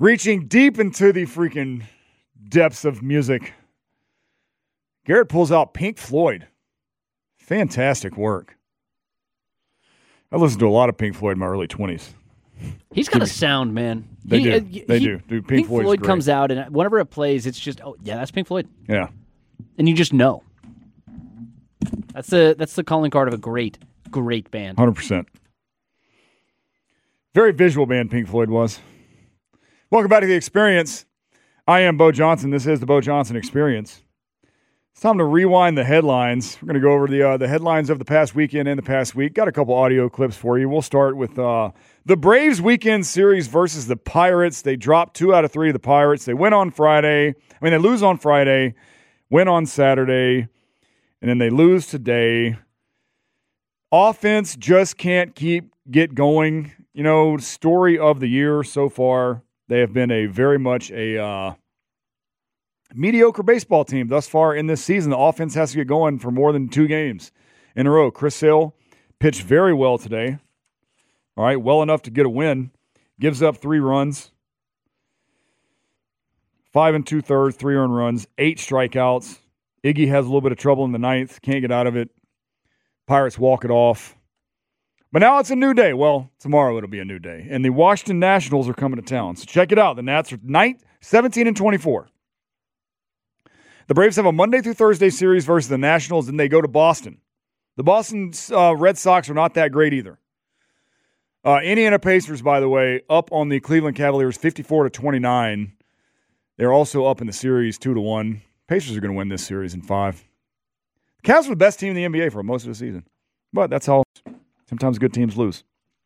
Reaching deep into the freaking depths of music, Garrett pulls out Pink Floyd. Fantastic work. I listened to a lot of Pink Floyd in my early 20s. He's got a sound, man. They do. Dude, Pink Floyd's Floyd great. comes out, and whenever it plays, it's just, oh, yeah, that's Pink Floyd. Yeah. And you just know. That's the calling card of a great band. 100%. Very visual band Pink Floyd was. Welcome back to The Experience. I am Bo Johnson. This is the Bo Johnson Experience. It's time to rewind the headlines. We're going to go over the headlines of the past weekend and the past week. Got a couple audio clips for you. We'll start with the Braves weekend series versus the Pirates. They dropped 2 out of 3 of the Pirates. They win on Friday. They lose on Friday, win on Saturday, and then they lose today. Offense just can't get going. Story of the year so far. They have been very much a mediocre baseball team thus far in this season. The offense has to get going for more than 2 games in a row. Chris Hill pitched very well today. All right, well enough to get a win. Gives up 3 runs. 5 2/3, 3 earned runs, 8 strikeouts. Iggy has a little bit of trouble in the 9th. Can't get out of it. Pirates walk it off. But now it's a new day. Well, tomorrow it'll be a new day. And the Washington Nationals are coming to town. So check it out. The Nats are 17-24. The Braves have a Monday through Thursday series versus the Nationals, and they go to Boston. The Boston Red Sox are not that great either. Indiana Pacers, by the way, up on the Cleveland Cavaliers 54-29. They're also up in the series 2-1. Pacers are going to win this series in 5. The Cavs were the best team in the NBA for most of the season. But that's how sometimes good teams lose.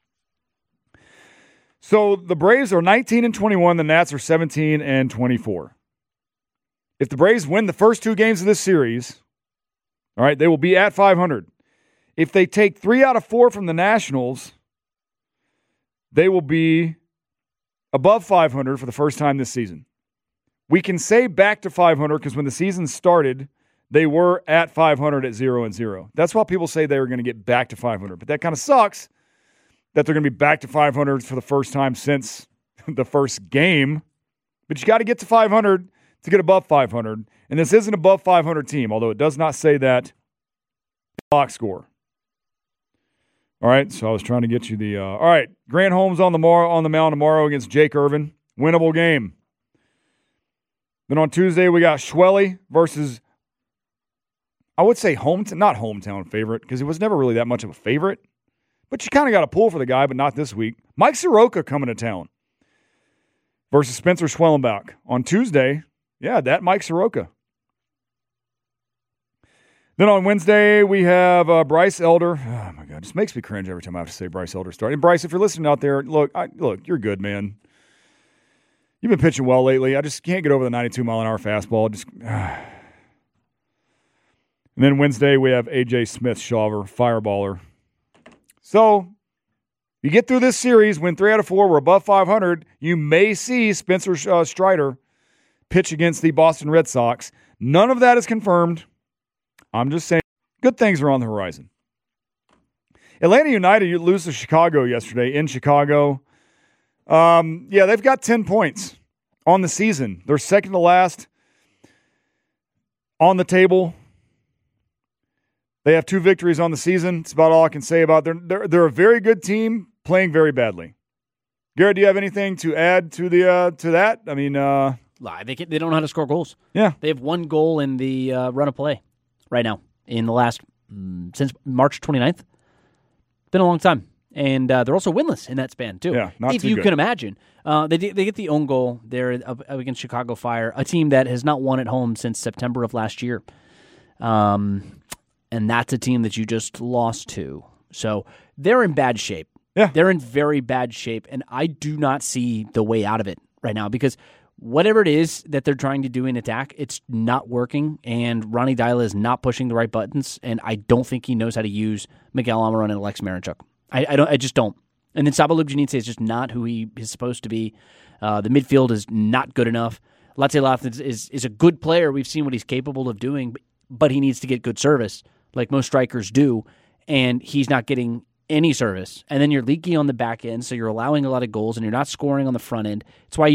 So the Braves are 19-21. The Nats are 17-24. If the Braves win the first 2 games of this series, all right, they will be at 500. If they take 3 out of 4 from the Nationals, they will be above 500 for the first time this season. We can say back to 500 because when the season started, they were at 500 at 0-0. That's why people say they were going to get back to 500. But that kind of sucks that they're going to be back to 500 for the first time since the first game. But you got to get to 500 to get above 500. And this isn't above 500 team, although it does not say that box score. All right, so I was trying to get you the all right, Grant Holmes on the mound tomorrow against Jake Irvin. Winnable game. Then on Tuesday, we got Schwelly versus, I would say not hometown favorite, because he was never really that much of a favorite. But you kind of got a pull for the guy, but not this week. Mike Soroka coming to town versus Spencer Schwellenbach. On Tuesday, yeah, that Mike Soroka. Then on Wednesday, we have Bryce Elder. Oh, my God. It just makes me cringe every time I have to say Bryce Elder starting. And Bryce, if you're listening out there, look, you're good, man. You've been pitching well lately. I just can't get over the 92-mile-an-hour fastball. And then Wednesday, we have A.J. Smith-Shawver, fireballer. So you get through this series, win 3 out of 4, we're above 500. You may see Spencer Strider pitch against the Boston Red Sox. None of that is confirmed. I'm just saying good things are on the horizon. Atlanta United lose to Chicago yesterday in Chicago. They've got 10 points on the season. They're second to last on the table. They have 2 victories on the season. It's about all I can say about them. They're a very good team playing very badly. Garrett, do you have anything to add to that? I mean, they don't know how to score goals. Yeah, they have 1 goal in the run of play right now in the last since March 29th. Been a long time. And they're also winless in that span, too. Yeah, not if too you good. can imagine. They get the own goal there against Chicago Fire, a team that has not won at home since September of last year. And that's a team that you just lost to. So they're in bad shape. Yeah. They're in very bad shape, and I do not see the way out of it right now because whatever it is that they're trying to do in attack, it's not working, and Ronnie Dyla is not pushing the right buttons, and I don't think he knows how to use Miguel Almiron and Alex Marichuk. I just don't. And then Saba Lubjanidze is just not who he is supposed to be. The midfield is not good enough. Latte Lath is a good player. We've seen what he's capable of doing, but he needs to get good service, like most strikers do, and he's not getting any service. And then you're leaky on the back end, so you're allowing a lot of goals, and you're not scoring on the front end. It's why you've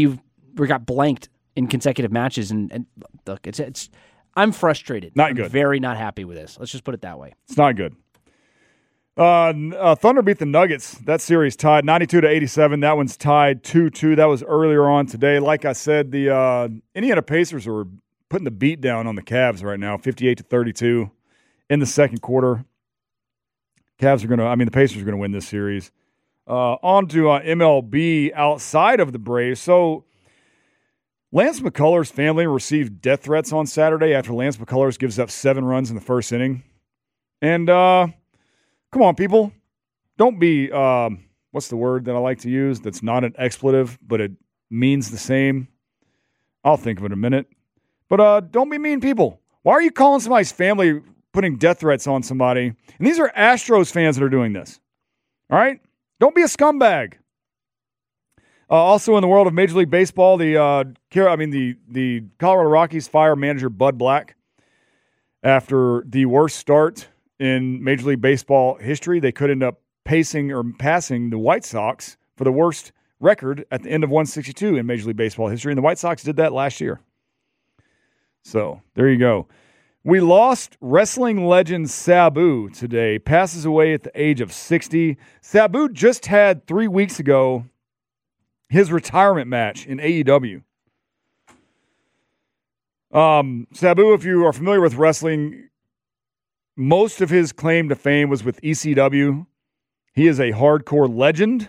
got blanked in consecutive matches. And look, it's I'm frustrated. Not good. I'm very not happy with this. Let's just put it that way. It's not good. Thunder beat the Nuggets. That series tied 92-87. That one's tied 2-2. That was earlier on today. Like I said, the Indiana Pacers are putting the beat down on the Cavs right now, 58-32 in the second quarter. The Pacers are going to win this series. On to MLB outside of the Braves. So Lance McCullers' family received death threats on Saturday after Lance McCullers gives up 7 runs in the first inning. And come on, people. Don't be, what's the word that I like to use that's not an expletive, but it means the same? I'll think of it in a minute. But don't be mean people. Why are you calling somebody's family putting death threats on somebody? And these are Astros fans that are doing this. All right? Don't be a scumbag. Also in the world of Major League Baseball, the Colorado Rockies fire manager Bud Black after the worst start in Major League Baseball history. They could end up passing the White Sox for the worst record at the end of 162 in Major League Baseball history, and the White Sox did that last year. So there you go. We lost wrestling legend Sabu today. Passes away at the age of 60. Sabu just had 3 weeks ago his retirement match in AEW. Sabu, if you are familiar with wrestling, most of his claim to fame was with ECW. He is a hardcore legend.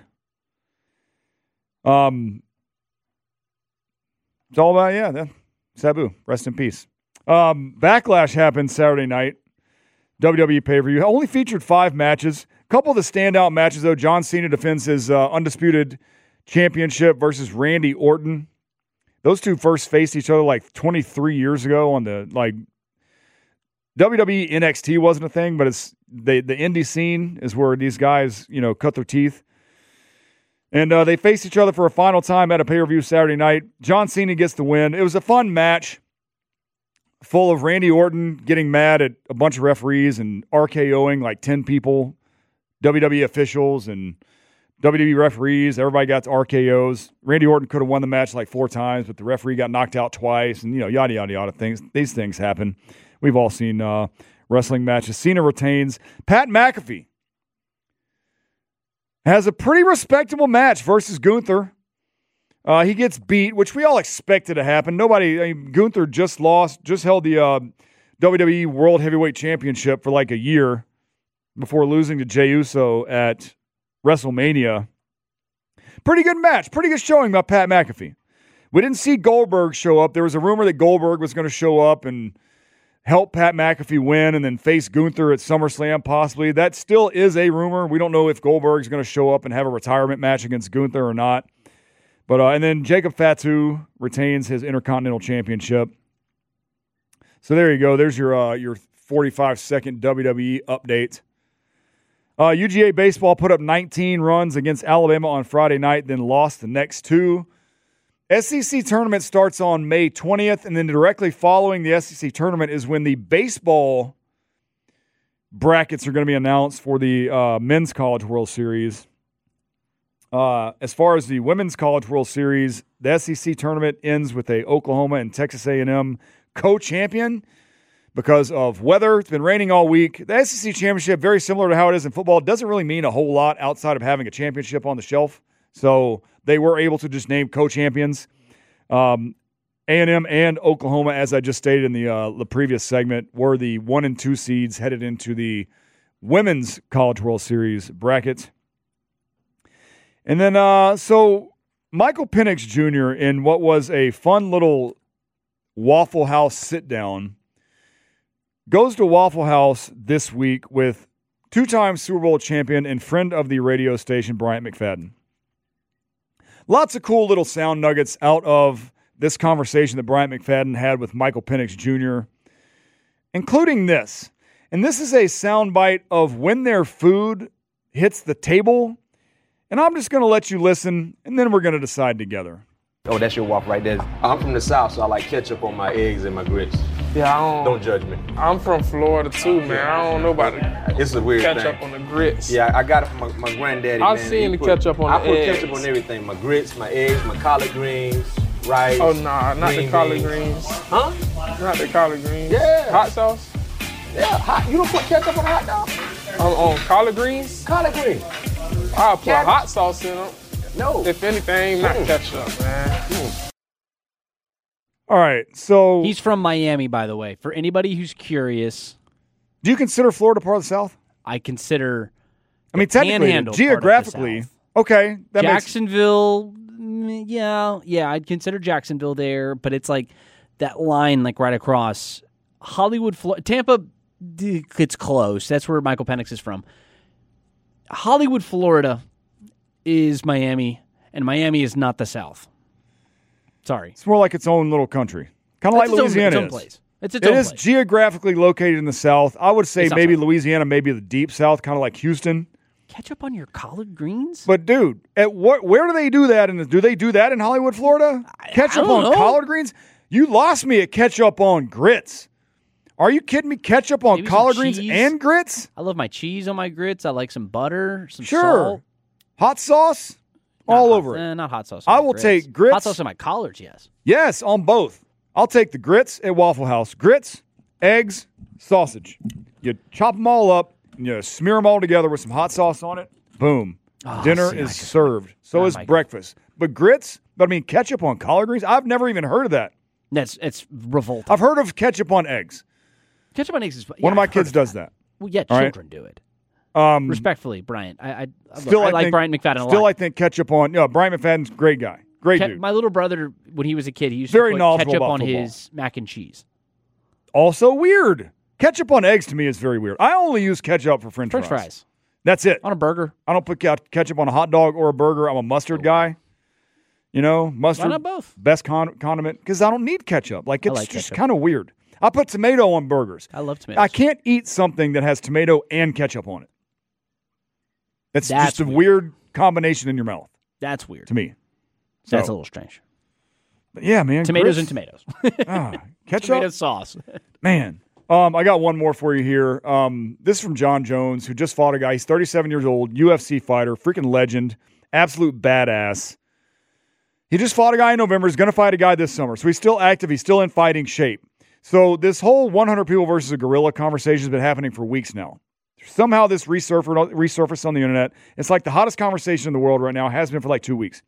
It's all about, Sabu. Rest in peace. Backlash happened Saturday night. WWE pay-per-view. Only featured 5 matches. A couple of the standout matches, though. John Cena defends his undisputed championship versus Randy Orton. Those two first faced each other like 23 years ago on the WWE NXT wasn't a thing, but it's the indie scene is where these guys, cut their teeth. And they faced each other for a final time at a pay-per-view Saturday night. John Cena gets the win. It was a fun match full of Randy Orton getting mad at a bunch of referees and RKOing like 10 people, WWE officials and WWE referees. Everybody got to RKOs. Randy Orton could have won the match like 4 times, but the referee got knocked out twice and, yada, yada, yada things. These things happen. We've all seen wrestling matches. Cena retains. Pat McAfee has a pretty respectable match versus Gunther. He gets beat, which we all expected to happen. Gunther just held the WWE World Heavyweight Championship for like a year before losing to Jey Uso at WrestleMania. Pretty good match. Pretty good showing by Pat McAfee. We didn't see Goldberg show up. There was a rumor that Goldberg was going to show up and help Pat McAfee win and then face Gunther at SummerSlam possibly. That still is a rumor. We don't know if Goldberg's going to show up and have a retirement match against Gunther or not. But and then Jacob Fatu retains his Intercontinental Championship. So there you go. There's your 45-second WWE update. UGA Baseball put up 19 runs against Alabama on Friday night, then lost the next 2. SEC tournament starts on May 20th, and then directly following the SEC tournament is when the baseball brackets are going to be announced for the Men's College World Series. As far as the Women's College World Series, the SEC tournament ends with a Oklahoma and Texas A&M co-champion because of weather. It's been raining all week. The SEC championship, very similar to how it is in football, doesn't really mean a whole lot outside of having a championship on the shelf. So they were able to just name co-champions. A&M and Oklahoma, as I just stated in the previous segment, were the 1 and 2 seeds headed into the Women's College World Series bracket. And then, so Michael Penix Jr. in what was a fun little Waffle House sit-down goes to Waffle House this week with 2-time Super Bowl champion and friend of the radio station, Bryant McFadden. Lots of cool little sound nuggets out of this conversation that Bryant McFadden had with Michael Penix Jr., including this. And this is a soundbite of when their food hits the table. And I'm just going to let you listen, and then we're going to decide together. Oh, that's your waffle right there. I'm from the South, so I like ketchup on my eggs and my grits. Yeah, Don't judge me. I'm from Florida too, man. I don't know about It's a weird ketchup thing. on the grits. Yeah, I got it from my granddaddy. I've man. seen the ketchup on the I put eggs. ketchup on everything. My grits, my eggs, my collard greens. rice. Oh, nah, not the green collard beans. greens. Huh? Not the collard greens. Yeah. Hot sauce? Yeah, hot. You don't put ketchup on a hot dog? On collard greens? Collard green. I'll put Yeah. hot sauce in them. No. If anything, not ketchup, man. All right. So, He's from Miami, by the way. For anybody who's curious, do you consider Florida part of the South? I consider I mean, technically, Panhandle part of the geographically, South. okay. That makes Jacksonville, yeah, I'd consider Jacksonville there, but it's like that line, like right across Hollywood, Tampa. It's close. That's where Michael Penix is from. Hollywood, Florida, is Miami, and Miami is not the South. Sorry, it's more like its own little country, kind of like It's its own- Louisiana its own is. place. It's its It own is place. geographically located in the South. I would say It's not maybe South. Louisiana, maybe the deep South, kind of like Houston. Ketchup on your collard greens? But dude, where do they do that? Do they do that in Hollywood, Florida? Ketchup don't on know. collard greens? You lost me at ketchup on grits. Are you kidding me? Ketchup on Maybe some collard greens cheese. and grits? I love my cheese on my grits. I like some butter, some Sure. salt. Hot sauce? Not All hot- over it. Not hot sauce. On I my will grits. take grits. Hot sauce on my collards, yes. Yes, on both. I'll take the grits at Waffle House. Grits, eggs, sausage. You chop them all up, and you smear them all together with some hot sauce on it. Boom. Dinner see, I is could- served. So Oh is my God. breakfast. But grits, but I mean ketchup on collard greens? I've never even heard of that. It's revolting. I've heard of ketchup on eggs. Ketchup on eggs is One of my kids does that. Well, yeah, All right. children do it. Um, Respectfully, Bryant. I still, like think, Bryant McFadden a lot. Still, I think ketchup on. Brian McFadden's a great guy. Great dude. My little brother, when he was a kid, he used Very to put knowledgeable ketchup about on football. his mac and cheese. Also weird. Ketchup on eggs to me is very weird. I only use ketchup for French French fries. That's it. On a burger. I don't put ketchup on a hot dog or a burger. I'm a mustard guy. Mustard. Why not both? Best condiment because I don't need ketchup. Like it's like just ketchup. kind of weird. I put tomato on burgers. I love tomatoes. I can't eat something that has tomato and ketchup on it. That's That's just a weird combination in your mouth That's weird. to me. That's a So, little strange. but yeah, man. Tomatoes grits- and tomatoes. ketchup. Tomato sauce. Man, I got one more for you here. This is from John Jones, who just fought a guy. He's 37 years old, UFC fighter, freaking legend, absolute badass. He just fought a guy in November. He's going to fight a guy this summer. So he's still active. He's still in fighting shape. So this whole 100 people versus a gorilla conversation has been happening for weeks now. Somehow this resurfaced on the internet. It's like the hottest conversation in the world right now. It has been for like 2 weeks.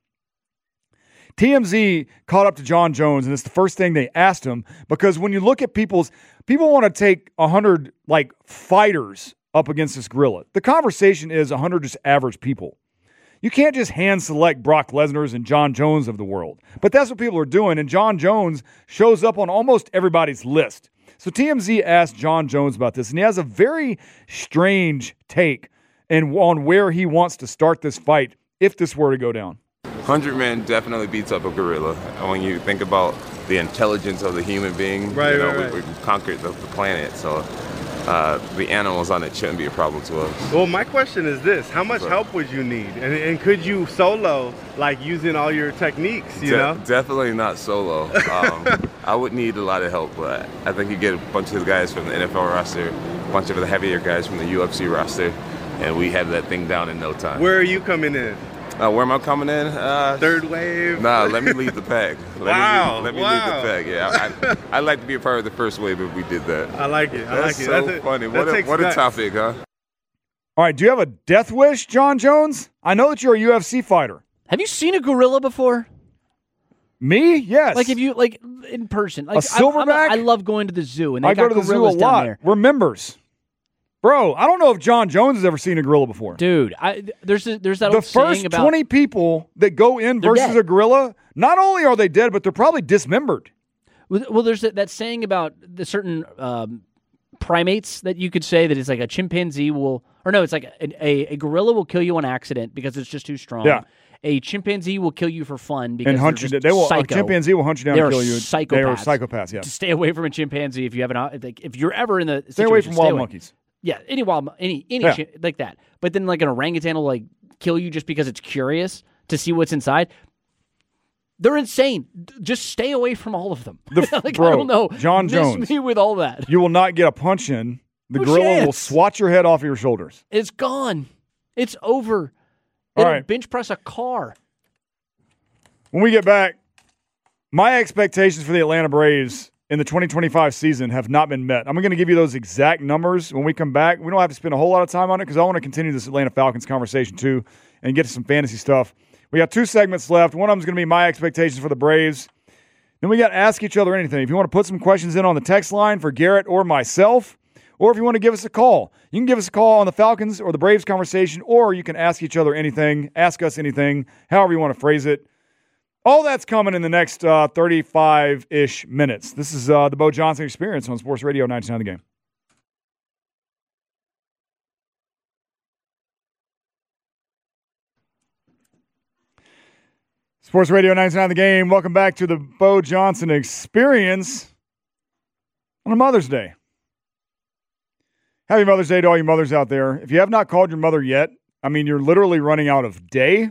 TMZ caught up to John Jones, and it's the first thing they asked him because when you look at people want to take 100 like fighters up against this gorilla. The conversation is 100 just average people. You can't just hand select Brock Lesnar's and John Jones of the world. But that's what people are doing, and John Jones shows up on almost everybody's list. So TMZ asked John Jones about this, and he has a very strange take on where he wants to start this fight if this were to go down. 100 men definitely beats up a gorilla. And when you think about the intelligence of the human being, Right. we conquered the planet, so the animals on it shouldn't be a problem to us. Well, my question is this: how much Right. help would you need, and could you solo, like using all your techniques? You know, Definitely not solo. I would need a lot of help, but I think you get a bunch of the guys from the NFL roster, a bunch of the heavier guys from the UFC roster, and we have that thing down in no time. where are you coming in? Where am I coming in? Third wave? Nah, let me lead the pack. Let me lead Wow. the pack. Yeah, I'd like to be a part of the first wave if we did that. I like it. I That's like it. so That's funny. that takes What a guts. topic, huh? All right, do you have a death wish, John Jones? I know that you're a UFC fighter. Have you seen a gorilla before? Me? Yes. Like, if you like in person, like A silverback? I love going to the zoo, and they I got go to the zoo a gorillas down lot. there. We're members. Bro, I don't know if John Jones has ever seen a gorilla before. Dude, there's that The old saying first about 20 people that go in They're versus dead. a gorilla, not only are they dead, but they're probably dismembered. Well, there's that saying about the certain primates that you could say that it's like a chimpanzee will, or no, it's like a gorilla will kill you on accident because it's just too strong. Yeah. A chimpanzee will kill you for fun because And hunt they're you. just They will. A psycho. chimpanzee will hunt you down They're and kill you. psychopaths. They are psychopaths. Yeah. To stay away from a chimpanzee if you have if you're ever in the Stay away situation, from wild away. monkeys. Yeah, any Yeah. like that. But then like an orangutan will like kill you just because it's curious to see what's inside. They're insane. Just stay away from all of them. Like, bro, I don't know. John Miss Jones. me with all that. You will not get a punch in. The No gorilla will chance. swat your head off of your shoulders. It's gone. It's over. All It'll right. bench press a car. When we get back, My expectations for the Atlanta Braves in the 2025 season have not been met. I'm going to give you those exact numbers when we come back. We don't have to spend a whole lot of time on it because I want to continue this Atlanta Falcons conversation too and get to some fantasy stuff. We got 2 segments left. One of them is going to be my expectations for the Braves. Then we got to ask each other anything. If you want to put some questions in on the text line for Garrett or myself, or if you want to give us a call, you can give us a call on the Falcons or the Braves conversation, or you can ask each other anything, ask us anything, however you want to phrase it. All that's coming in the next 35-ish minutes. This is the Bo Johnson Experience on Sports Radio 99 The Game. Sports Radio 99 The Game. Welcome back to the Bo Johnson Experience on a Mother's Day. Happy Mother's Day to all you mothers out there. If you have not called your mother yet, I mean, you're literally running out of day.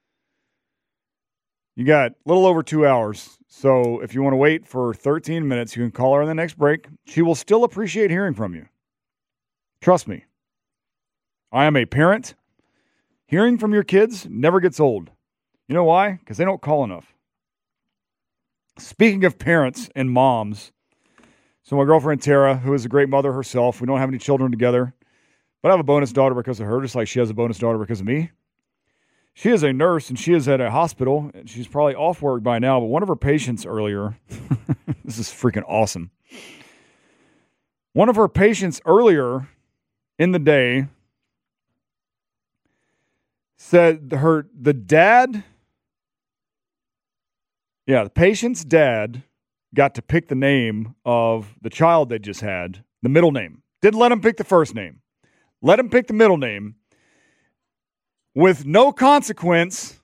You got a little over 2 hours. So if you want to wait for 13 minutes, you can call her on the next break. She will still appreciate hearing from you. Trust me. I am a parent. Hearing from your kids never gets old. You know why? Because they don't call enough. Speaking of parents and moms, so my girlfriend Tara, who is a great mother herself, we don't have any children together, but I have a bonus daughter because of her, just like she has a bonus daughter because of me. She is a nurse, and she is at a hospital, and she's probably off work by now, but one of her patients earlier, this is freaking awesome. One of her patients earlier in the day said the patient's dad got to pick the name of the child they just had, the middle name. Didn't let him pick the first name. Let him pick the middle name with no consequence.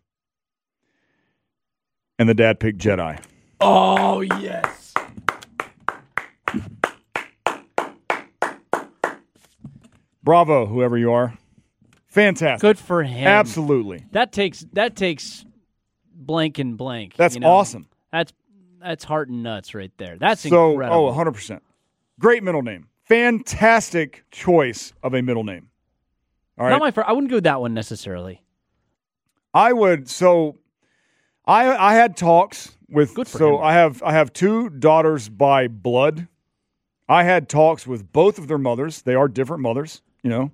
And the dad picked Jedi. Oh, yes. Bravo, whoever you are. Fantastic. Good for him. Absolutely. That takes blank and blank. That's awesome. That's heart and nuts right there. That's so incredible. 100%. Great middle name. Fantastic choice of a middle name. All right. Not my first. I wouldn't go that one necessarily. I would. So I had talks with. Good for so him. I have 2 daughters by blood. I had talks with both of their mothers. They are different mothers, you know.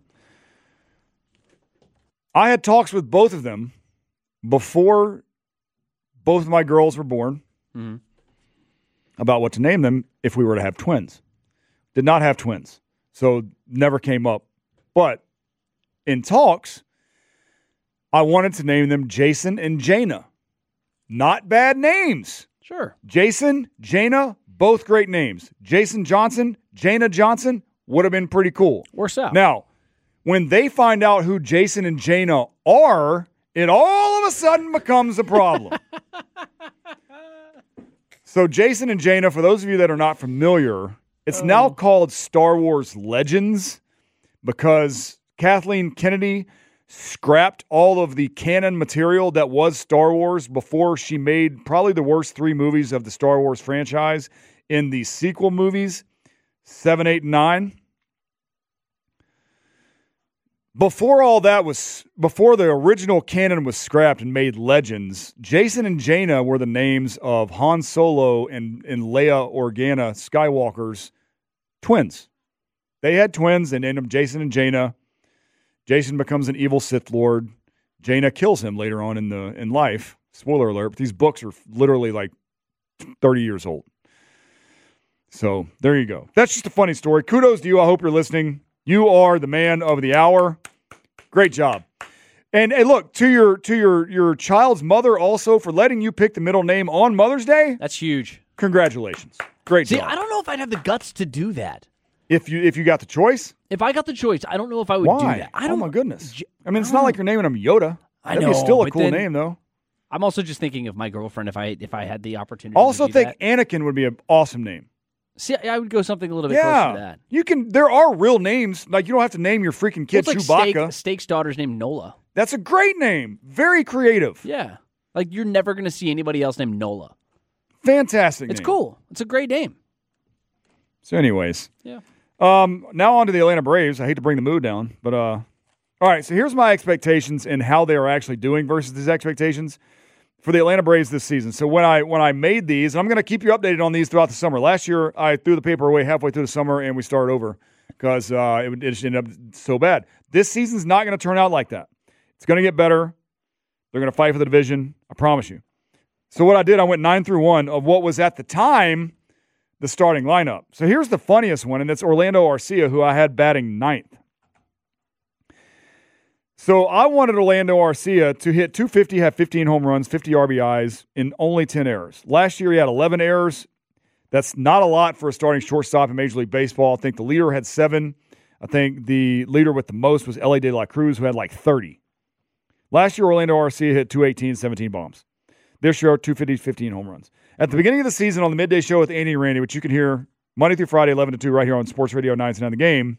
I had talks with both of them before both of my girls were born. Mm-hmm. About what to name them if we were to have twins. Did not have twins, so never came up. But in talks, I wanted to name them Jason and Jaina. Not bad names. Sure. Jason, Jaina, both great names. Jason Johnson, Jaina Johnson would have been pretty cool. Works out. Now, when they find out who Jason and Jaina are, it all of a sudden becomes a problem. So Jason and Jaina, for those of you that are not familiar, it's now called Star Wars Legends because Kathleen Kennedy scrapped all of the canon material that was Star Wars before she made probably the worst 3 movies of the Star Wars franchise in the sequel movies, 7, 8, and 9. Before the original canon was scrapped and made Legends, Jason and Jaina were the names of Han Solo and Leia Organa Skywalker's twins. They had twins and named them Jason and Jaina. Jason becomes an evil Sith Lord. Jaina kills him later on in life. Spoiler alert, but these books are literally like 30 years old. So there you go. That's just a funny story. Kudos to you. I hope you're listening. You are the man of the hour. Great job. And hey, look, to your child's mother also for letting you pick the middle name on Mother's Day. That's huge. Congratulations. Great job. See, I don't know if I'd have the guts to do that. If you got the choice? If I got the choice, I don't know if I would do that. Oh my goodness. I mean, it's not like you're naming him Yoda. That'd be still a cool name though. I'm also just thinking of my girlfriend if I had the opportunity also to do think Anakin would be an awesome name. See, I would go something a little bit closer to that. You can. There are real names. Like, you don't have to name your freaking kid Chewbacca. Steak's daughter's named Nola. That's a great name. Very creative. Yeah. Like, you're never going to see anybody else named Nola. Fantastic It's name. cool. It's a great name. So anyways. Yeah. Now on to the Atlanta Braves. I hate to bring the mood down, but all right, so here's my expectations and how they are actually doing versus these expectations. for the Atlanta Braves this season. So when I made these, and I'm going to keep you updated on these throughout the summer. Last year, I threw the paper away halfway through the summer, and we started over because it just ended up so bad. This season's not going to turn out like that. It's going to get better. They're going to fight for the division. I promise you. So what I did, I went 9 through 1 of what was at the time the starting lineup. So here's the funniest one, and it's Orlando Arcia, who I had batting 9th. So I wanted Orlando Arcia to hit 250, have 15 home runs, 50 RBIs, and only 10 errors. Last year he had 11 errors. That's not a lot for a starting shortstop in Major League Baseball. I think the leader had 7. I think the leader with the most was Elly De La Cruz, who had like 30. Last year, Orlando Arcia hit 218, 17 bombs. This year, 250, 15 home runs. At the beginning of the season on the Midday Show with Andy and Randy, which you can hear Monday through Friday, 11 to 2, right here on Sports Radio 910 The Game,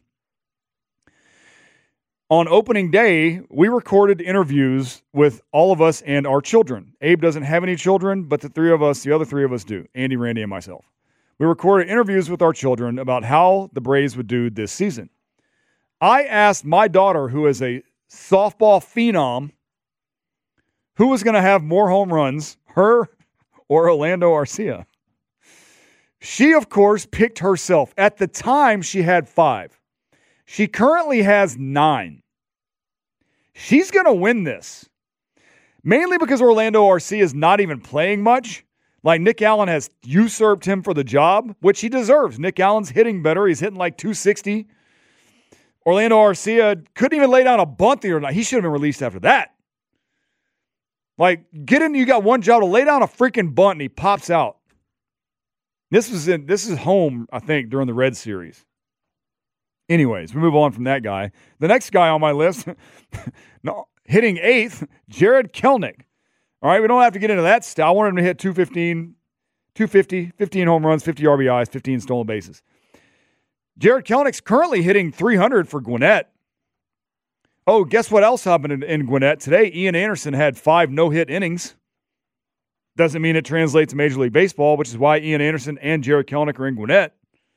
on opening day, we recorded interviews with all of us and our children. Abe doesn't have any children, but the other three of us do, Andy, Randy, and myself. We recorded interviews with our children about how the Braves would do this season. I asked my daughter, who is a softball phenom, who was going to have more home runs, her or Orlando Arcia. She, of course, picked herself. At the time, she had 5. She currently has 9. She's going to win this. Mainly because Orlando Arcia is not even playing much. Like Nick Allen has usurped him for the job, which he deserves. Nick Allen's hitting better. He's hitting like 260. Orlando Arcia couldn't even lay down a bunt the other night. He should have been released after that. Like, get in, you got one job to lay down a freaking bunt, and he pops out. This is home, I think, during the Red Series. Anyways, we move on from that guy. The next guy on my list, hitting 8th, Jared Kelenic. All right, we don't have to get into that stuff. I wanted him to hit 250, 15 home runs, 50 RBIs, 15 stolen bases. Jared Kelenic's currently hitting 300 for Gwinnett. Oh, guess what else happened in Gwinnett today? Ian Anderson had 5 no-hit innings. Doesn't mean it translates to Major League Baseball, which is why Ian Anderson and Jared Kelenic are in Gwinnett.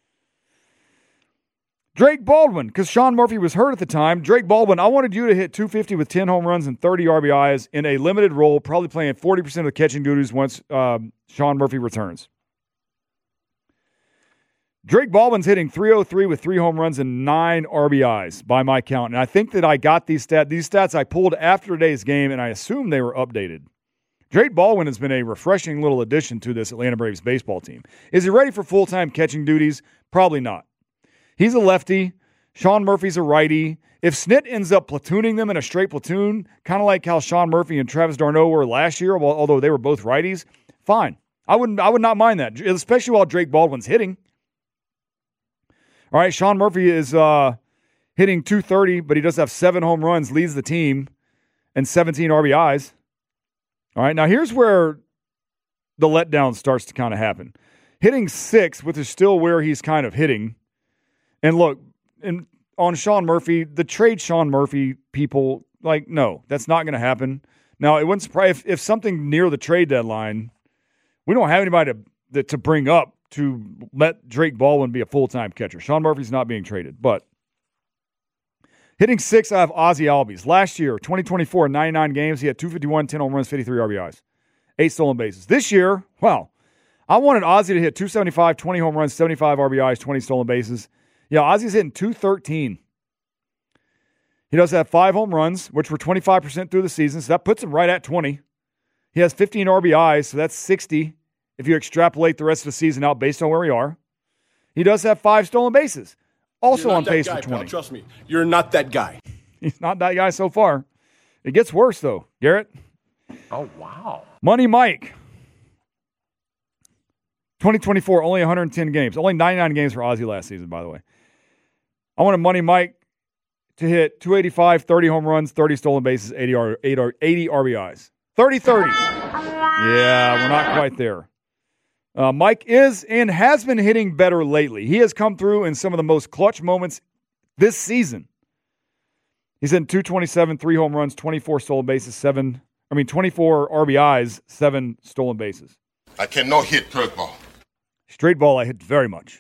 Drake Baldwin, because Sean Murphy was hurt at the time. Drake Baldwin, I wanted you to hit 250 with 10 home runs and 30 RBIs in a limited role, probably playing 40% of the catching duties once Sean Murphy returns. Drake Baldwin's hitting 303 with 3 home runs and 9 RBIs by my count. And I think that I got these stats. These stats I pulled after today's game, and I assume they were updated. Drake Baldwin has been a refreshing little addition to this Atlanta Braves baseball team. Is he ready for full-time catching duties? Probably not. He's a lefty. Sean Murphy's a righty. If Snit ends up platooning them in a straight platoon, kind of like how Sean Murphy and Travis d'Arnaud were last year, although they were both righties, fine. I would not mind that, especially while Drake Baldwin's hitting. All right, Sean Murphy is hitting 230, but he does have 7 home runs, leads the team, and 17 RBIs. All right, now here's where the letdown starts to kind of happen. Hitting 6, which is still where he's kind of hitting. And look, on Sean Murphy, the trade Sean Murphy people, like, no, that's not going to happen. Now, it wouldn't surprise if something near the trade deadline, we don't have anybody to bring up to let Drake Baldwin be a full-time catcher. Sean Murphy's not being traded. But hitting 6, I have Ozzie Albies. Last year, 2024, 99 games, he had 251, 10 home runs, 53 RBIs, 8 stolen bases. This year, wow, I wanted Ozzie to hit 275, 20 home runs, 75 RBIs, 20 stolen bases. Yeah, Ozzie's hitting 213. He does have 5 home runs, which were 25% through the season, so that puts him right at 20. He has 15 RBIs, so that's 60 if you extrapolate the rest of the season out based on where we are. He does have 5 stolen bases, also on pace for 20. Pal, trust me, you're not that guy. He's not that guy so far. It gets worse, though. Garrett? Oh, wow. Money Mike. 2024, only 110 games. Only 99 games for Ozzie last season, by the way. I wanted Money Mike to hit 285, 30 home runs, 30 stolen bases, 80 RBIs. 30-30. Yeah, we're not quite there. Mike is and has been hitting better lately. He has come through in some of the most clutch moments this season. He's in 227, 3 home runs, 24 stolen bases, 24 RBIs, 7 stolen bases. I cannot hit curveball. Straight ball I hit very much.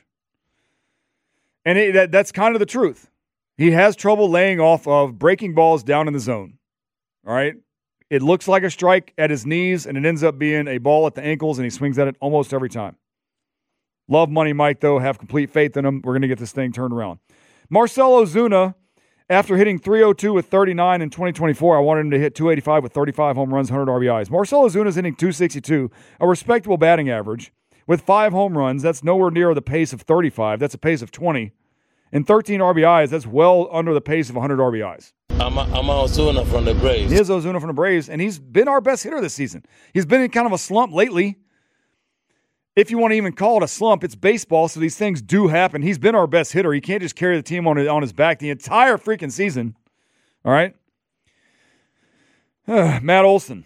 And that's kind of the truth. He has trouble laying off of breaking balls down in the zone. All right? It looks like a strike at his knees, and it ends up being a ball at the ankles, and he swings at it almost every time. Love Money Mike, though. Have complete faith in him. We're going to get this thing turned around. Marcell Ozuna, after hitting 302 with 39 in 2024, I wanted him to hit 285 with 35 home runs, 100 RBIs. Marcell Ozuna's hitting 262, a respectable batting average, with 5 home runs. That's nowhere near the pace of 35. That's a pace of 20. And 13 RBIs, that's well under the pace of 100 RBIs. I'm Ozuna from the Braves. He is Ozuna from the Braves, and he's been our best hitter this season. He's been in kind of a slump lately. If you want to even call it a slump, it's baseball, so these things do happen. He's been our best hitter. He can't just carry the team on his back the entire freaking season. All right? Matt Olson.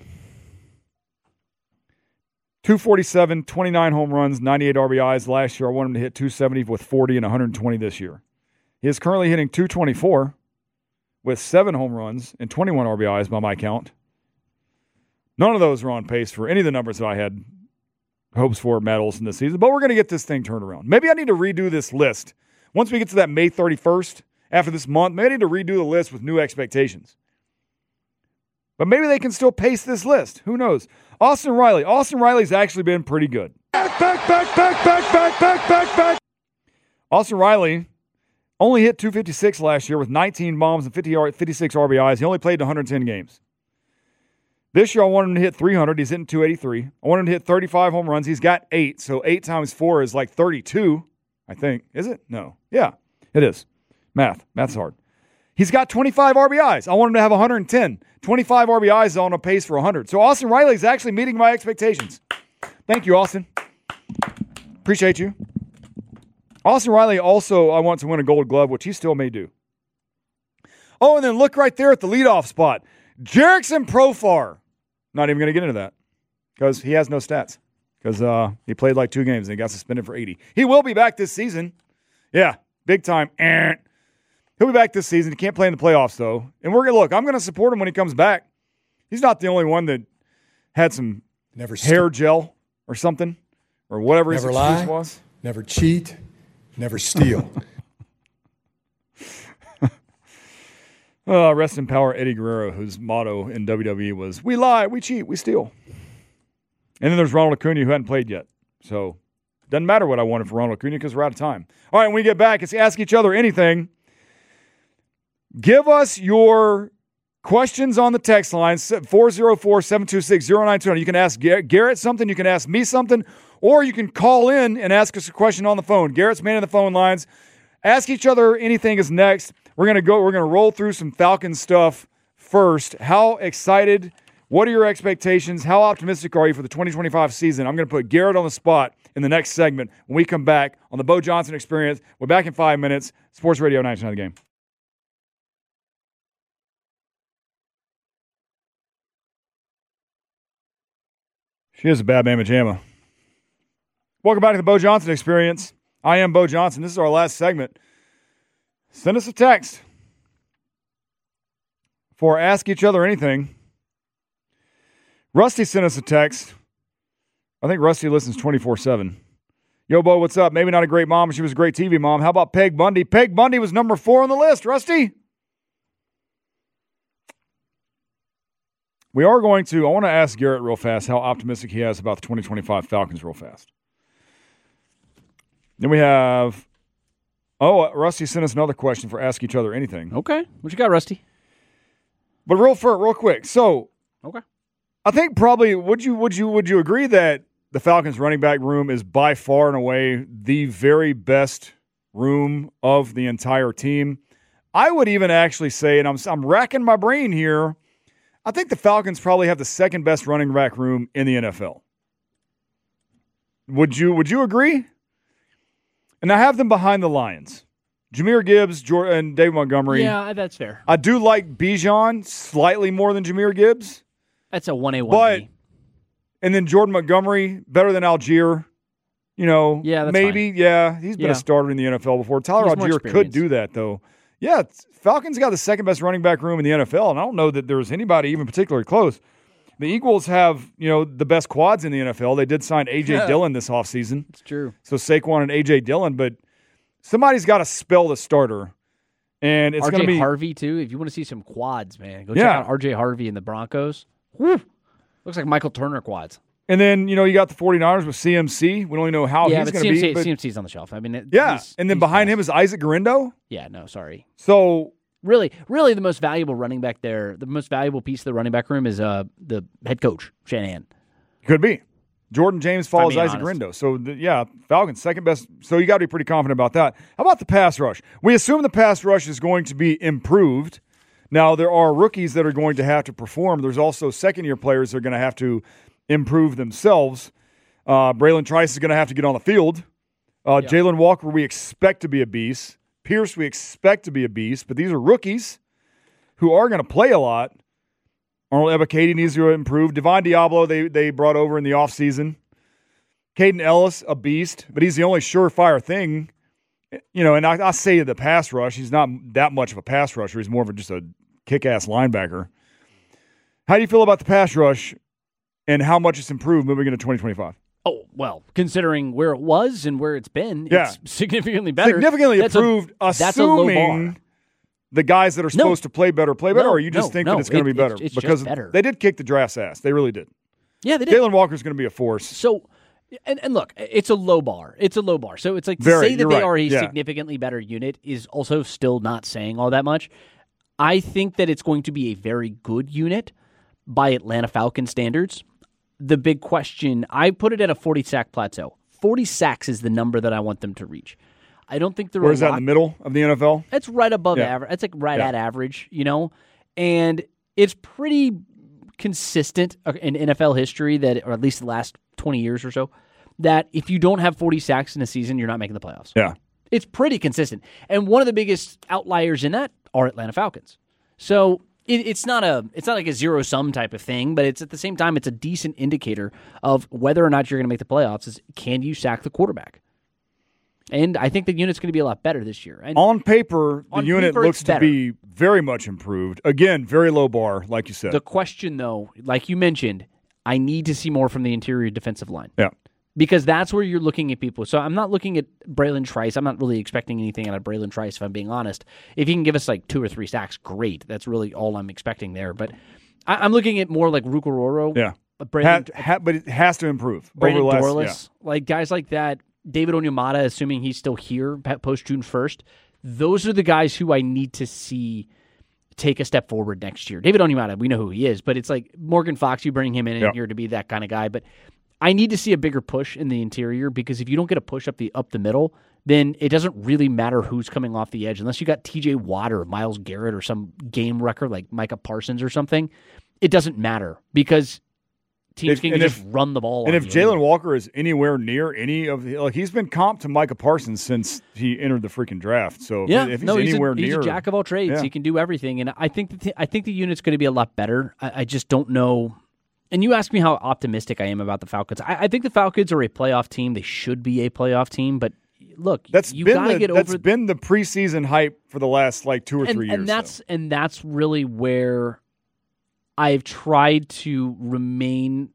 247, 29 home runs, 98 RBIs last year. I want him to hit 270 with 40 and 120 this year. He is currently hitting 224 with 7 home runs and 21 RBIs by my count. None of those are on pace for any of the numbers that I had hopes for Matt Olson this season, but we're going to get this thing turned around. Maybe I need to redo this list. Once we get to that May 31st, after this month, maybe I need to redo the list with new expectations. But maybe they can still pace this list. Who knows? Austin Riley. Austin Riley's actually been pretty good. Back. Austin Riley only hit 256 last year with 19 bombs and 56 RBIs. He only played 110 games. This year, I want him to hit 300. He's hitting 283. I want him to hit 35 home runs. He's got 8, so 8 times 4 is like 32, I think. Is it? No. Yeah, it is. Math's hard. He's got 25 RBIs. I want him to have 110. 25 RBIs is on a pace for 100. So Austin Riley is actually meeting my expectations. Thank you, Austin. Appreciate you. Austin Riley also, I want to win a Gold Glove, which he still may do. Oh, and then look right there at the leadoff spot. Jerickson Profar. Not even going to get into that because he has no stats because he played like 2 games and he got suspended for 80. He will be back this season. Yeah, big time. He'll be back this season. He can't play in the playoffs, though. And we're going to look. I'm going to support him when he comes back. He's not the only one that had some hair gel or something or whatever his excuse was. Never cheat. Never steal. Rest in power, Eddie Guerrero, whose motto in WWE was, we lie, we cheat, we steal. And then there's Ronald Acuna, who hadn't played yet. So doesn't matter what I wanted for Ronald Acuna because we're out of time. All right, when we get back, it's Ask Each Other Anything. Give us your questions on the text line, 404-726-0920. You can ask Garrett something, you can ask me something, or you can call in and ask us a question on the phone. Garrett's manning the phone lines. Ask Each Other Anything is next. We're going to roll through some Falcons stuff first. How excited? What are your expectations? How optimistic are you for the 2025 season? I'm going to put Garrett on the spot in the next segment when we come back on the Bo Johnson Experience. We're back in 5 minutes. Sports Radio 99 The Game. She is a bad mamma jamma. Welcome back to the Bo Johnson Experience. I am Bo Johnson. This is our last segment. Send us a text for Ask Each Other Anything. Rusty sent us a text. I think Rusty listens 24/7. Yo, Bo, what's up? Maybe not a great mom, but she was a great TV mom. How about Peg Bundy? Peg Bundy was number 4 on the list, Rusty. I want to ask Garrett real fast how optimistic he is about the 2025 Falcons real fast. Then we have... Rusty sent us another question for Ask Each Other Anything. Okay. What you got, Rusty? But real quick. So, okay. I think probably would you agree that the Falcons running back room is by far and away the very best room of the entire team? I would even actually say, and I'm racking my brain here, I think the Falcons probably have the second best running back room in the NFL. Would you agree? And I have them behind the Lions. Jahmyr Gibbs, and David Montgomery. Yeah, that's fair. I do like Bijan slightly more than Jahmyr Gibbs. That's a 1A, 1B. And then Jordan Montgomery, better than Algier. Yeah, that's maybe. fine. Yeah, he's been a starter in the NFL before. Tyler Algier could do that, though. Yeah, Falcons got the second best running back room in the NFL, and I don't know that there's anybody even particularly close. The Eagles have, the best quads in the NFL. They did sign A.J. Dillon this offseason. It's true. So Saquon and A.J. Dillon, but somebody's got to spell the starter. And it's going to be R.J. Harvey, too. If you want to see some quads, man, go check out R.J. Harvey and the Broncos. Whew. Looks like Michael Turner quads. And then, you got the 49ers with CMC. We don't even know how he's going to be. But CMC's on the shelf. I mean, and then behind him is Isaac Guerrero. Yeah, no, sorry. So really, the most valuable running back there, the most valuable piece of the running back room is the head coach, Shanahan. Could be. Jordan James follows Isaac honest. Guerrero. So, Falcons, second best. So, you got to be pretty confident about that. How about the pass rush? We assume the pass rush is going to be improved. Now, there are rookies that are going to have to perform. There's also second-year players that are going to have to improve themselves. Braylon Trice is going to have to get on the field. Jalen Walker, we expect to be a beast. Pierce, we expect to be a beast. But these are rookies who are going to play a lot. Arnold Ebiketie needs to improve. Devon Diablo, they brought over in the offseason. Caden Ellis, a beast, but he's the only surefire thing. And I say the pass rush, he's not that much of a pass rusher. He's more of just a kick-ass linebacker. How do you feel about the pass rush and how much it's improved moving into 2025? Oh, well, considering where it was and where it's been, it's significantly better. Significantly improved, that's a low assuming bar. The guys that are supposed to play better, or you just think that it's going to be better? It's because just better. They did kick the draft's ass. They really did. Yeah, they did. Jalen Walker's going to be a force. So, and look, it's a low bar. It's a low bar. So it's like to say that they are a significantly better unit is also still not saying all that much. I think that it's going to be a very good unit by Atlanta Falcons standards. The big question, I put it at a 40-sack plateau. 40 sacks is the number that I want them to reach. I don't think they're Where's that in the middle of the NFL? It's right above average. It's like at average, and it's pretty consistent in NFL history that, or at least the last 20 years or so, that if you don't have 40 sacks in a season, you're not making the playoffs. Yeah. It's pretty consistent. And one of the biggest outliers in that are Atlanta Falcons. So it's not like a zero-sum type of thing, but it's at the same time, it's a decent indicator of whether or not you're going to make the playoffs is can you sack the quarterback? And I think the unit's going to be a lot better this year. And on paper, the unit looks to be very much improved. Again, very low bar, like you said. The question, though, like you mentioned, I need to see more from the interior defensive line. Yeah. Because that's where you're looking at people. So I'm not looking at Braylon Trice. I'm not really expecting anything out of Braylon Trice, if I'm being honest. If he can give us like 2 or 3 sacks, great. That's really all I'm expecting there. But I'm looking at more like Yeah. Rucororo. But it has to improve. Brandon over the Dorless. last, Like guys like that. David Onyemata, assuming he's still here post-June 1st. Those are the guys who I need to see take a step forward next year. David Onyemata, we know who he is, but it's like Morgan Fox, you bring him in here to be that kind of guy. But I need to see a bigger push in the interior because if you don't get a push up the middle, then it doesn't really matter who's coming off the edge. Unless you got TJ Watt or Myles Garrett or some game wrecker like Micah Parsons or something, it doesn't matter because teams can just run the ball. And if Jalen Walker is anywhere near any of the, he's been comped to Micah Parsons since he entered the freaking draft. So if he's anywhere near, he's a jack of all trades. He can do everything, and I think the unit's going to be a lot better. I just don't know. And you asked me how optimistic I am about the Falcons. I think the Falcons are a playoff team. They should be a playoff team, but look, you got to get over. That's been the preseason hype for the last 2 or 3 years. And that's really where I've tried to remain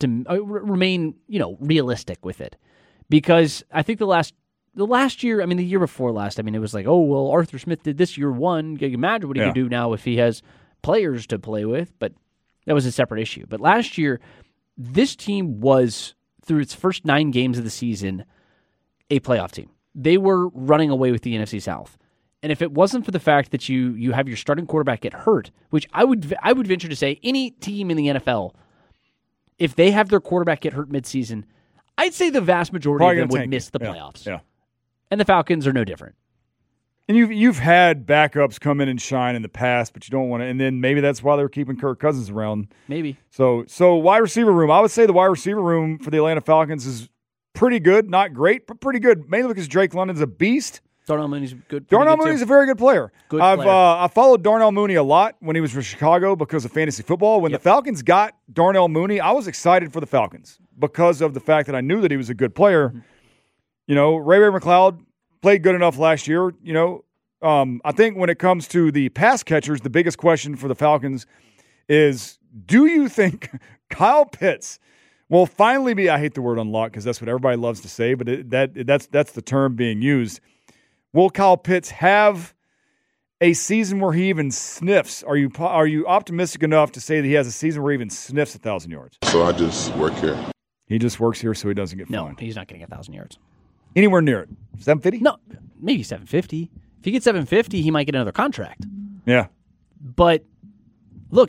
realistic with it, because I think the last year, I mean, the year before last, I mean, it was like, oh well, Arthur Smith did this year one. Can you imagine what he could do now if he has players to play with? But that was a separate issue. But last year, this team was, through its first 9 games of the season, a playoff team. They were running away with the NFC South. And if it wasn't for the fact that you have your starting quarterback get hurt, which I would venture to say any team in the NFL, if they have their quarterback get hurt midseason, I'd say the vast majority of them would miss the playoffs. Yeah. And the Falcons are no different. And you've had backups come in and shine in the past, but you don't want to. And then maybe that's why they were keeping Kirk Cousins around. Maybe. So wide receiver room, I would say the wide receiver room for the Atlanta Falcons is pretty good, not great, but pretty good. Mainly because Drake London's a beast. Darnell Mooney's good. Darnell Mooney's a very good player. I followed Darnell Mooney a lot when he was with Chicago because of fantasy football. When the Falcons got Darnell Mooney, I was excited for the Falcons because of the fact that I knew that he was a good player. Mm-hmm. You know, Ray McLeod played good enough last year. You know, I think when it comes to the pass catchers, the biggest question for the Falcons is, do you think Kyle Pitts will finally be, I hate the word unlocked because that's what everybody loves to say, but that's the term being used. Will Kyle Pitts have a season where he even sniffs? Are you optimistic enough to say that he has a season where he even sniffs 1,000 yards? So I just work here. He just works here so he doesn't get fined. No, he's not getting 1,000 yards. Anywhere near it. 750? No, maybe 750. If he gets 750, he might get another contract. Yeah. But look,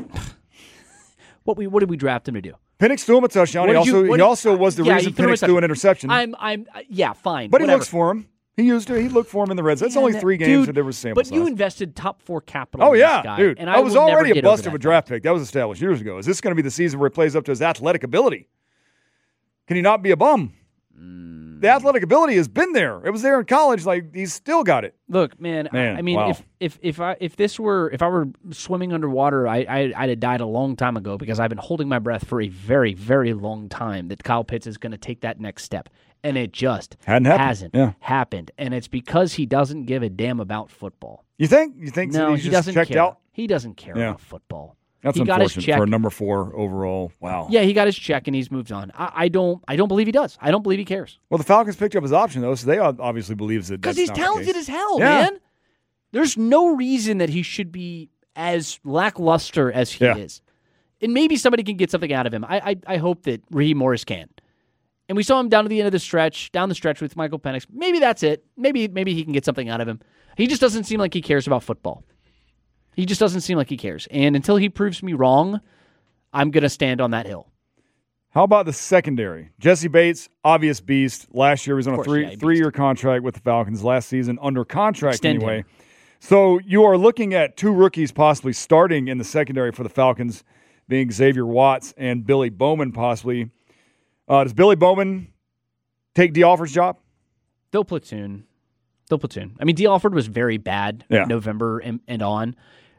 what did we draft him to do? Penix threw him a touchdown. He also was the reason Penix threw an interception. Yeah, fine. But whatever. he looks for him. He looked for him in the red zone. It's only 3 games that there was sample But size. you invested top 4 capital. Oh, in yeah, this guy, dude. And I was already a bust of a draft pick. pick. That was established years ago. Is this going to be the season where he plays up to his athletic ability? Can he not be a bum? The athletic ability has been there. It was there in college. Like, he's still got it. Look, man. I mean, wow. if I were swimming underwater, I'd have died a long time ago because I've been holding my breath for a very, very long time that Kyle Pitts is going to take that next step, and it just hasn't happened. And it's because he doesn't give a damn about football. You think? No, he's he just doesn't checked care. out? He doesn't care about football. That's he got his unfortunate check. for a number 4 overall. Wow. Yeah, he got his check and he's moved on. I don't believe he does. I don't believe he cares. Well, the Falcons picked up his option though, so they obviously believes that because that's he's not talented the as hell, Yeah. man. There's no reason that he should be as lackluster as he is. And maybe somebody can get something out of him. I hope that Raheem Morris can. And we saw him down to the end of the stretch, with Michael Penix. Maybe that's it. Maybe he can get something out of him. He just doesn't seem like he cares about football. He just doesn't seem like he cares. And until he proves me wrong, I'm going to stand on that hill. How about the secondary? Jesse Bates, obvious beast. Last year he was on a three-year contract with the Falcons. Last season, under contract anyway. So you are looking at 2 rookies possibly starting in the secondary for the Falcons, being Xavier Watts and Billy Bowman possibly. Does Billy Bowman take D. Alford's job? They'll platoon. I mean, D. Alford was very bad November and on.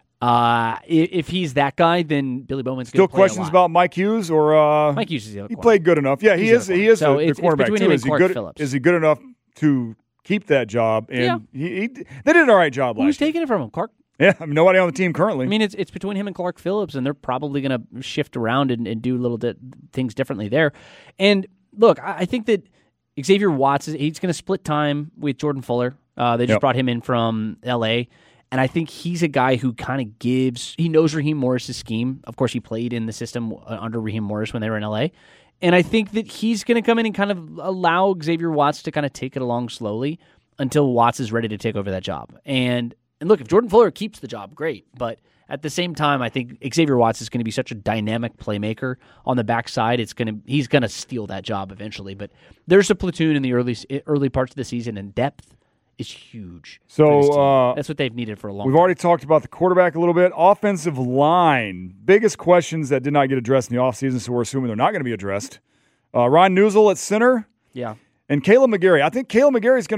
If he's that guy, then Billy Bowman's still questions about Mike Hughes or Mike Hughes is the other he played good enough. Yeah, he is the quarterback too. Is he good enough to keep that job? And they did an all right job last year. Who's taking it from him? Clark? Yeah, I mean, nobody on the team currently. I mean, it's between him and Clark Phillips, and they're probably going to shift around and do little things differently there. And look, I think that Xavier Watts, he's going to split time with Jordan Fuller. They just brought him in from L.A., and I think he's a guy who kind of he knows Raheem Morris's scheme. Of course, he played in the system under Raheem Morris when they were in L.A., and I think that he's going to come in and kind of allow Xavier Watts to kind of take it along slowly until Watts is ready to take over that job. And look, if Jordan Fuller keeps the job, great. But at the same time, I think Xavier Watts is going to be such a dynamic playmaker on the backside. He's going to steal that job eventually. But there's a platoon in the early parts of the season, and depth is huge. So that's what they've needed for a long time. We've already talked about the quarterback a little bit. Offensive line, biggest questions that did not get addressed in the offseason, so we're assuming they're not going to be addressed. Ron Neusel at center. Yeah. And Caleb McGarry. I think Caleb McGarry is going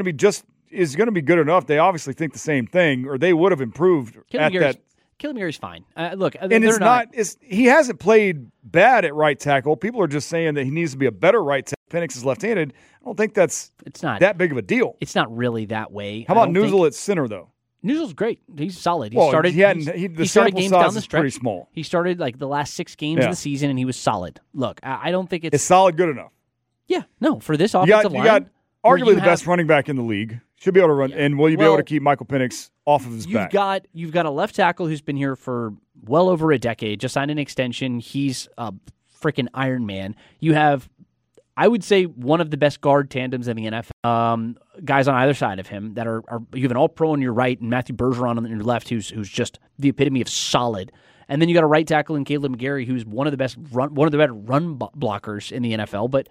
to be good enough. They obviously think the same thing, or they would have improved at that. Caleb McGarry's fine. Look, and he hasn't played bad at right tackle. People are just saying that he needs to be a better right tackle. Penix is left-handed. I don't think it's not that big of a deal. It's not really that way. How about Neusel at center, though? Neusel's great. He's solid. He started games down the stretch. Pretty small. He started like the last 6 games of the season, and he was solid. Look, I don't think it's solid good enough. Yeah, no, for this offensive line. You got arguably the best running back in the league. Should be able to run. Yeah. And will you be able to keep Michael Penix off of his back? You've got a left tackle who's been here for well over a decade, just signed an extension. He's a freaking Iron Man. You have, I would say, one of the best guard tandems in the NFL. Guys on either side of him that are you have an all-pro on your right and Matthew Bergeron on your left, who's just the epitome of solid. And then you got a right tackle in Caleb McGarry, who's one of the better run blockers in the NFL, but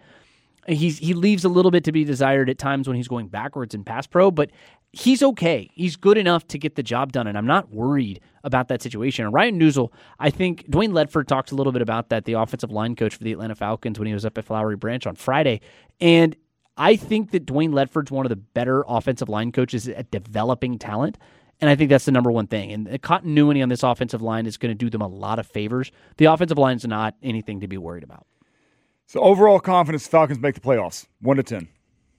he leaves a little bit to be desired at times when he's going backwards in pass pro, but he's okay. He's good enough to get the job done, and I'm not worried about that situation. And Ryan Neusel, I think Dwayne Ledford talked a little bit about that, the offensive line coach for the Atlanta Falcons when he was up at Flowery Branch on Friday. And I think that Dwayne Ledford's one of the better offensive line coaches at developing talent, and I think that's the number one thing. And the continuity on this offensive line is going to do them a lot of favors. The offensive line is not anything to be worried about. So overall confidence, Falcons make the playoffs, 1 to 10.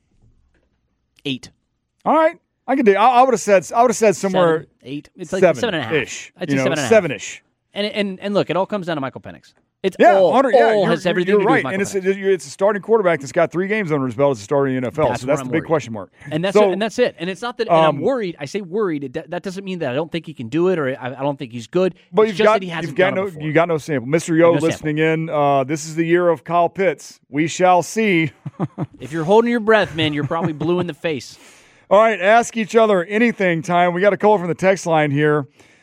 8. All right, I can do. I would have said somewhere 7, 8. It's like 7.5 ish. I'd say 7.5. 7-ish. And look, it all comes down to Michael Penix. It's Yeah, all, Hunter, has everything you're to do right. with And Michael Penix. it's a starting quarterback that's got 3 games under his belt as a starter in the NFL. That's So that's what the I'm big worried. question mark. And that's So, it. And that's it. And it's not that and I'm worried. I say worried. That doesn't mean that I don't think he can do it or I don't think he's good. But it's you've just got that he hasn't you've got done it before. you got no sample. Mr. Yo No listening in, this is the year of Kyle Pitts. We shall see. If you're holding your breath, man, you're probably blue in the face. All right, ask each other anything time. We got a call from the text line here.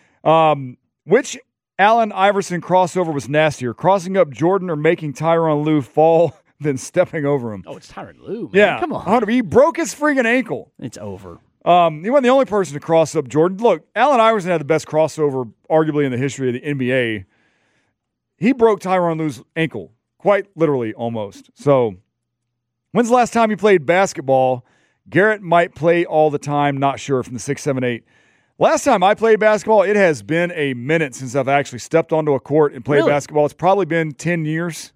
Which Allen Iverson crossover was nastier, crossing up Jordan or making Tyronn Lue fall then stepping over him? Oh, it's Tyronn Lue, man. Yeah. Come on. Hunter, he broke his freaking ankle. It's over. He wasn't the only person to cross up Jordan. Look, Allen Iverson had the best crossover arguably in the history of the NBA. He broke Tyronn Lue's ankle, quite literally almost. So when's the last time you played basketball? Garrett might play all the time, not sure, from the 6, 7, 8. Last time I played basketball, it has been a minute since I've actually stepped onto a court and played basketball. It's probably been 10 years.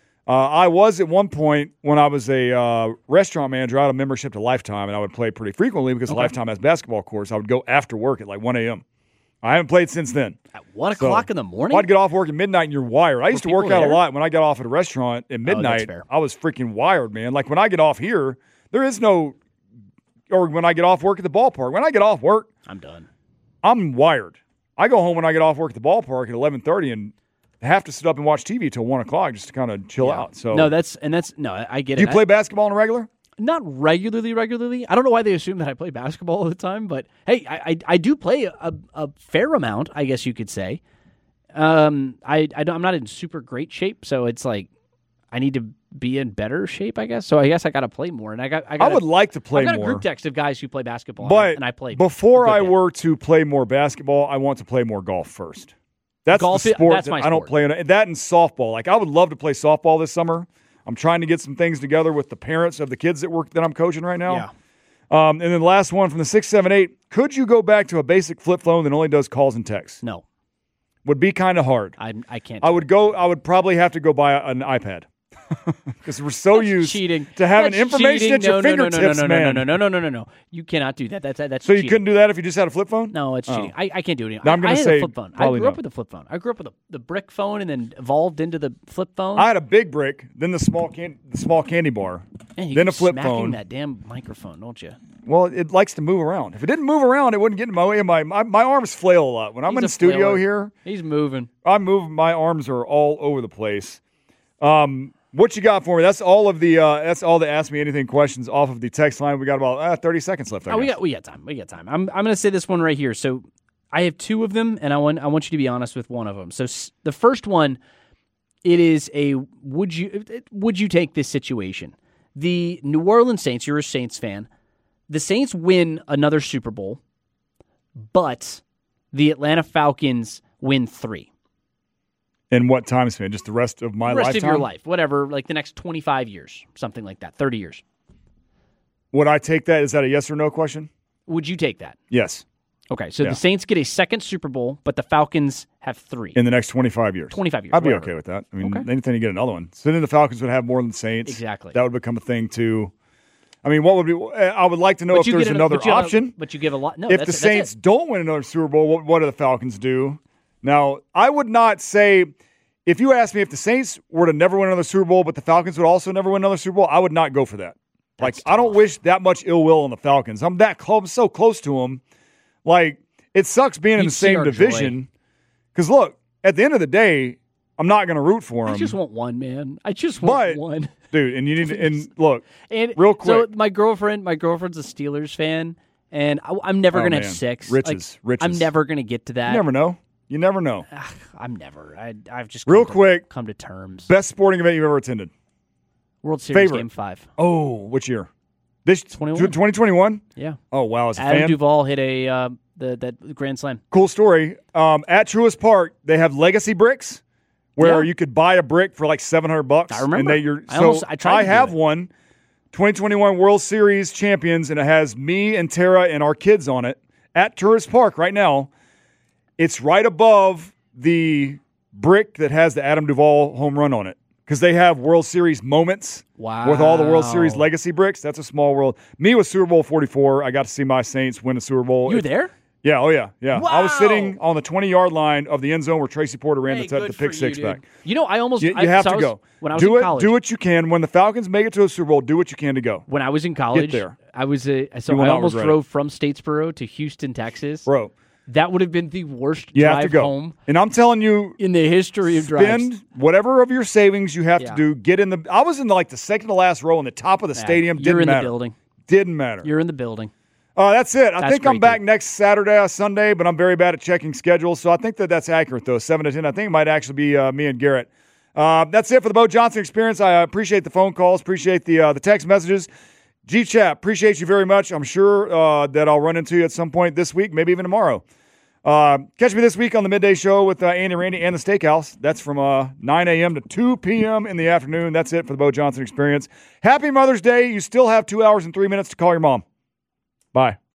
I was at one point when I was a restaurant manager. I had a membership to Lifetime, and I would play pretty frequently because Lifetime has basketball courts. I would go after work at like 1 a.m. I haven't played since then. At 1 o'clock in the morning? I'd get off work at midnight and you're wired. I used to work out a lot. When I got off at a restaurant at midnight, fair. I was freaking wired, man. Like when I get off here, there is no – or when I get off work at the ballpark. When I get off work, I'm done. I'm wired. I go home when I get off work at the ballpark at 11:30 and have to sit up and watch TV till 1 o'clock just to kind of chill out. So I get do it. you play basketball on a regular? Not regularly. I don't know why they assume that I play basketball all the time, but hey, I do play a fair amount, I guess you could say. I'm not in super great shape, so it's like I need to be in better shape, I guess. So I guess I got to play more, and I would like to play more. I've got a group text of guys who play basketball, But and I play. Before I were to play more basketball, I want to play more golf first. That's golf, the sport that's my I don't sport. play in. That and softball. Like I would love to play softball this summer. I'm trying to get some things together with the parents of the kids that I'm coaching right now. Yeah. And then the last one from the 6, 7, 8. Could you go back to a basic flip phone that only does calls and texts? No, Would be kind of hard. I can't. I would probably have to go buy an iPad because we're so used to having information at your fingertips, man. No. You cannot do that. That's so cheating. you couldn't do that if you just had a flip phone? No, it's cheating. I can't do it. No, I'm going to say a flip phone. I probably grew up no. with a flip phone. I grew up with the brick phone and then evolved into the flip phone. I had a big brick, then the small candy bar, Man, you then a keep flip smacking phone. that damn microphone, don't you? Well, it likes to move around. If it didn't move around, it wouldn't get in my way. My arms flail a lot. When I'm He's in a the studio flailer. here, He's moving. I'm moving. My arms are all over the place. What you got for me? That's all of the Ask Me Anything questions off of the text line. We got about 30 seconds left. We got time. I'm going to say this one right here. So I have 2 of them, and I want you to be honest with one of them. So the first one, it is a would you take this situation? The New Orleans Saints. You're a Saints fan. The Saints win another Super Bowl, but the Atlanta Falcons win 3. In what time span? Just the rest of my lifetime? Rest of your life, whatever, like the next 25 years, something like that, 30 years. Would I take that? Is that a yes or no question? Would you take that? Yes. Okay, so the Saints get a second Super Bowl, but the Falcons have 3. In the next 25 years. 25 years. I'd be whatever. okay with that. I mean, Okay. anything to get another one. So then the Falcons would have more than the Saints. Exactly. That would become a thing too. I mean, what would be? I would like to know if there's another option. But you give a lot. No, if the Saints don't win another Super Bowl, what do the Falcons do? Now, I would not say, if you asked me if the Saints were to never win another Super Bowl, but the Falcons would also never win another Super Bowl, I would not go for that. Like, I don't wish that much ill will on the Falcons. I'm that close, I'm so close to them. Like, it sucks being in the same division. Because, look, at the end of the day, I'm not going to root for them. I just want one, man. I just want one. Dude, and you need to, and look, and real quick. So my girlfriend's a Steelers fan, and I'm never going to have 6. Riches. I'm never going to get to that. You never know. You never know. I'm never. I've just come to terms. Best sporting event you've ever attended? World Series Favorite. Game 5. Oh, which year? This 2021? Yeah. Oh, wow. As a Adam fan? Duvall hit that grand slam. Cool story. At Truist Park, they have legacy bricks where you could buy a brick for like $700. I remember. I have one. 2021 World Series champions, and it has me and Tara and our kids on it at Truist Park right now. It's right above the brick that has the Adam Duvall home run on it because they have World Series moments with all the World Series legacy bricks. That's a small world. Me with Super Bowl 44, I got to see my Saints win a Super Bowl. You were there? Yeah, oh yeah. Wow. I was sitting on the 20-yard line of the end zone where Tracy Porter ran the pick six back. You know, I almost You have to go. When I was in college. Do what you can. When the Falcons make it to a Super Bowl, do what you can to go. When I was in college, Get there. I almost drove from Statesboro to Houston, Texas. Bro. That would have been the worst You have drive to go home. And I'm telling you, in the history of drives. Spend whatever of your savings you have to do. Get in the. I was in the second to last row in the top of the stadium. You're Didn't in matter. the building. Didn't matter. You're in the building. That's it. I think I'm back great, next Saturday or Sunday, but I'm very bad at checking schedules, so I think that's accurate, though, 7 to 10. I think it might actually be me and Garrett. That's it for the Bo Johnson Experience. I appreciate the phone calls, appreciate the text messages. G-Chat, appreciate you very much. I'm sure that I'll run into you at some point this week, maybe even tomorrow. Catch me this week on the Midday Show with Andy Randy and the Steakhouse. That's from 9 a.m. to 2 p.m. in the afternoon. That's it for the Bo Johnson Experience. Happy Mother's Day. You still have 2 hours and 3 minutes to call your mom. Bye.